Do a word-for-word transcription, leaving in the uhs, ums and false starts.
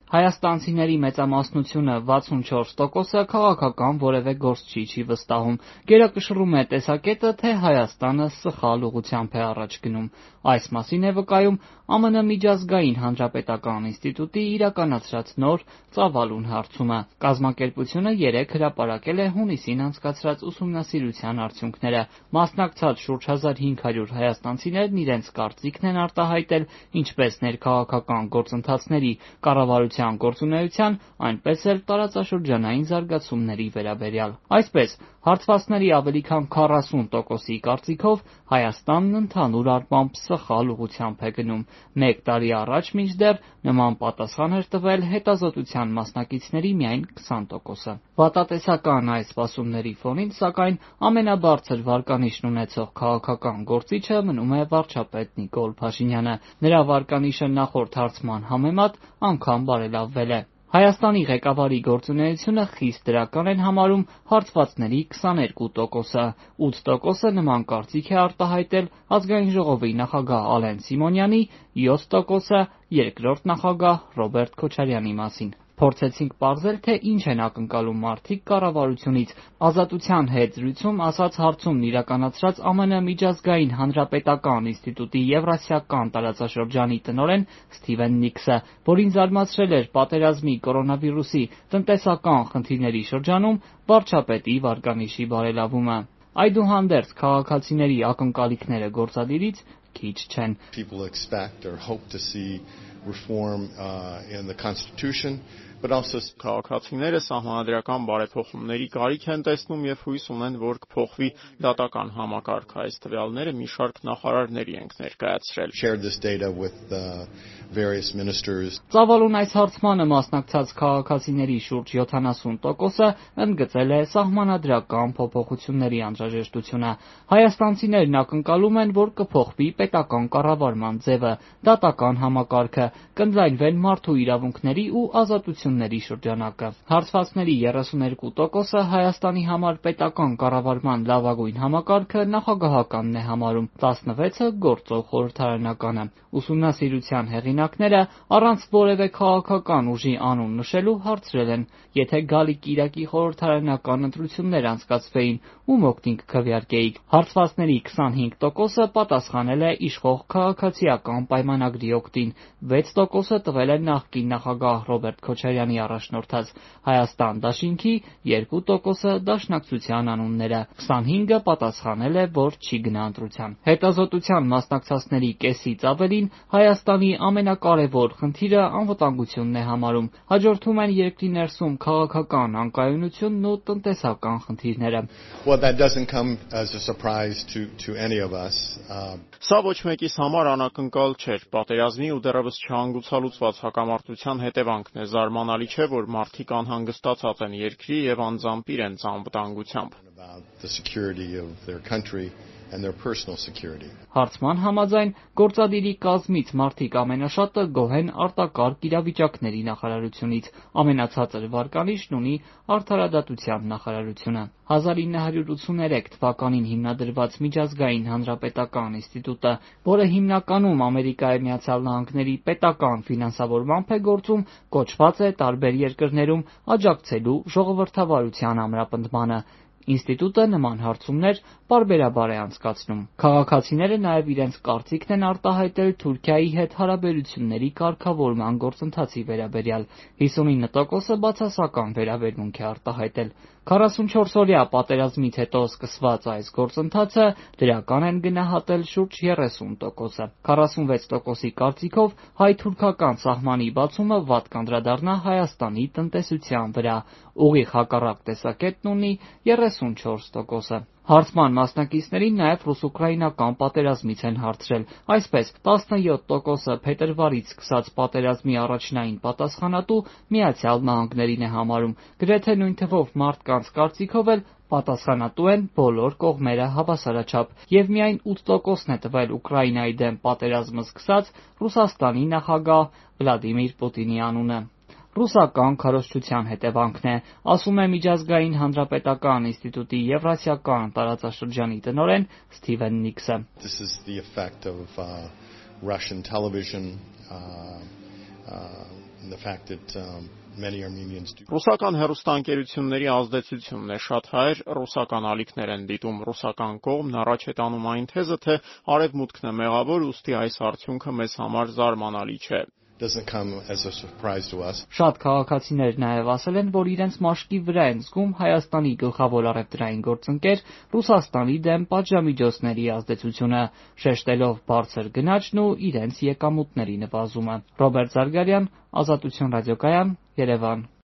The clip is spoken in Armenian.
Հայաստանցիների մեծամասնությունը վաթսունչորս տոկոսը քաղաքական որևէ գործչի չի վստահում, գերակշռում է տեսակետը, թե Հայաստանը սխալ ուղղությամբ է առաջ գնում։ Այս մասին է վկայում Ა Մ Ն Միջազգային հանրապետական ինստիտուտի իրականացրած նոր ծավալուն հարցումը։ Կազմակերպությունը երեկ հրապարակել է հունիսին անցկացրած ուսումնասիրության արդյունքները։ Մասնակցած շուրջ հազար հինգ հարյուր հայաստանցիներն իրենց կարծիքն են արտահայտել ինչպես ներքաղաքական գործընթացների, կառավարության գործունեության, այնպես էլ տարածաշրջանային զարգացումների վերաբերյալ։ Այսպես, հարցվածների ավելի քան քառասուն տոկոսի կարծիքով Հայաստանն ընդհանուր առմամբ սխալ ուղղությամբ է գնում։ Մեկ տարի առաջ մինչդեռ նման պատասխան էր տվել հետազոտության մասնակիցների միայն քսան տոկոսը։ Վատատեսական այս սպասումների ֆոնին, սակայն, ամենաբարձր վարկանիշն ունեցող քաղաքական գործիչը մնում է վարչապետ Նիկոլ Փաշինյանը։ Նրա վարկանիշը նախորդ հարցման համեմատ անգամ բարելավվել է։ Հայաստանի ղեկավարի գործունեությունը խիստ դրական են համարում հարցվածների քսաներկու տոկոսը, ութ տոկոսը նման կարծիք է արտահայտել Ազգային ժողովի նախագահ Ալեն Սիմոնյանի, յոթ տոկոսը երկրորդ նախագահ Ռոբերտ Քոչարյանի մասին։ Փորձեցինք պարզել, թե ինչ են ակնկալում մարդիկ կառավարությունից։ Ազատության հետ զրույցում ասաց հարցումն իրականացրած Ა Մ Ն Միջազգային հանրապետական ինստիտուտի Եվրասիական տարածաշրջանի տնօրեն Սթիվեն Նիքսը, որին զարմացրել էր պատերազմի, կորոնավիրուսի, տնտեսական խնդիրների շրջանում վարչապետի վարկանիշի բարելավումը։ Այդուհանդերձ, քաղաքացիների ակնկալիքները գործադիրից քիչ չեն։ Reform uh, in the Constitution, but also քաղաքացիները սահմանադրական բարեփոխումների կարիք են տեսնում եւ հույս ունեն, որ կփոխվի դատական համակարգը։ Այս տվյալները մի շարք նախարարների ենք ներկայացրել։ Shared this data with uh, various ministers. Ծավալուն այս հարցմանը մասնակցած քաղաքացիների շուրջ յոթանասուն տոկոսը ընդգծել է սահմանադրական փոփոխությունների անհրաժեշտությունը։ Հայաստանցիներն ակնկալում են, որ կփոխվի պետական կառավարման ձևը, դատական համակարգը, կընդլայնվեն մարդու իրավունքների ու ազատությունների շրջանակը։ Հարցվածների երեսուներկու տոկոսը Հայաստանի համար պետական կառավարման լավագույն համակարգը նախագահականն է համարում, տասնվեցը գործող խորհրդարանականը։ Ուսումնասիրության հեղինակները առանց որևէ քաղաքական ուժի անուն նշելու հարցրել են. եթե գալիք Կիրակի խորհրդարանական ընտրություններ անցկացվեին, ում օգտին կքվեարկեիք։ Հարցվածների քսանհինգ տոկոսը պատասխանել է իշխող քաղաքացիական պայմանագրի օգտին, վեց տոկոսը տվել է նախկին նախագահ Ռոբերտ Քոչարյանի առաջնորդած Հայաստան դաշինքի, երկու տոկոսը Դաշնակցության անունները, քսանհինգը պատասխանել է, որ չի գնա ընտրության։ Հետազոտության մասնակցածների կեսից ավելին Հայաստանի ամենակարևոր խնդիրը անվտանգությունն է համարում, հաջորդում են երկրի ներսում քաղաքական անկայունությունն ու տնտեսական խնդիրները։ Well, that doesn't come as a surprise to to any of us. Սա ոչ մեկիս համար անակնկալ չէր։ Պատերազմի ու դեռևս չհանգուցալուծված հակամարտության հետևանքն է։ Զարմանալի չէ, որ մարդիկ անհանգստացած են երկրի եւ անձամբ իրենց անվտանգությամբ։ The security of their country and their personal security. Հարցման համաձայն գործադիրի կազմից մարդիկ ամենաշատը գոհ են արտակարգ իրավիճակների նախարարությունից, ամենացածր վարկանիշն ունի Արդարադատության նախարարությունը։ հազար ինը հարյուր ութսուներեք թվականին հիմնադրված Միջազգային հանրապետական ինստիտուտը, որը հիմնականում Ամերիկայի Միացյալ Նահանգների պետական ֆինանսավորմամբ է գործում, կոչված է տարբեր երկրներում աջակցելու ժողովրդավարության ամրապնդմանը։ Ինստիտուտը նման հարցումներ պարբերաբար է անցկացնում։ Քաղաքացիները նաև իրենց կարծիքն են արտահայտել Թուրքիայի հետ հարաբերությունների կարգավորման գործընթացի վերաբերյալ։ հիսունինը տոկոսը բացասական վերաբերմունք է արտահայտել։ քառասունչորս օրյա պատերազմից հետո սկսված այս գործընթացը դրական են գնահատել շուրջ երեսուն տոկոսը։ քառասունվեց տոկոսի կարծիքով հայ-թուրքական սահմանի բացումը վատ կանդրադառնա Հայաստանի տնտեսության վրա, ուղիղ հակառակ տեսակետն ունի երեսունչորս տոկոսը։ Հարցման մասնակիցներին նաև ռուս-ուկրաինական պատերազմից են հարցրել։ Այսպես, տասնյոթ տոկոսը փետրվարից սկսած պատերազմի առաջնային պատասխանատու Միացյալ Նահանգներին է համարում։ Գրեթե նույն թվով մարդկանց կարծիքով էլ պատասխանատու են բոլոր կողմերը հավասարաչափ, եւ միայն ութ տոկոսն է տվել Ուկրաինայի դեմ պատերազմը սկսած Ռուսաստանի նախագահ Վլադիմիր Պուտինի անունը։ Ռուսական քարոզչության հետևանքն է, ասում է Միջազգային հանրապետական ինստիտուտի Եվրասիական տարածաշրջանի տնօրեն Սթիվեն Նիքսը։ This is the effect of uh, Russian television uh, uh, and the fact that um, many Armenians do. Ռուսական հեռուստաընկերությունների ազդեցությունն է շատ հայեր, ռուսական ալիքներ են դիտում ռուսական կողմն, առաջ է տանում այն թեզը, թե արևմուտքն է մեղավոր, ուստի այս արդյունքը մեզ համար զարմանալի չէ. Doesn't come as a surprise to us. Շատ քաղաքացիներ նաև ասել են, որ իրենց մաշկի վրա են զգում Հայաստանի գլխավոր առևտրային գործընկեր Ռուսաստանի դեմ պատժամիջոցների ազդեցությունը, շեշտելով բարձր գնաճն ու իրենց եկամուտների նվազումը։ Ռոբերտ Զարգարյան, Ազատություն ռադիոկայան, Երևան։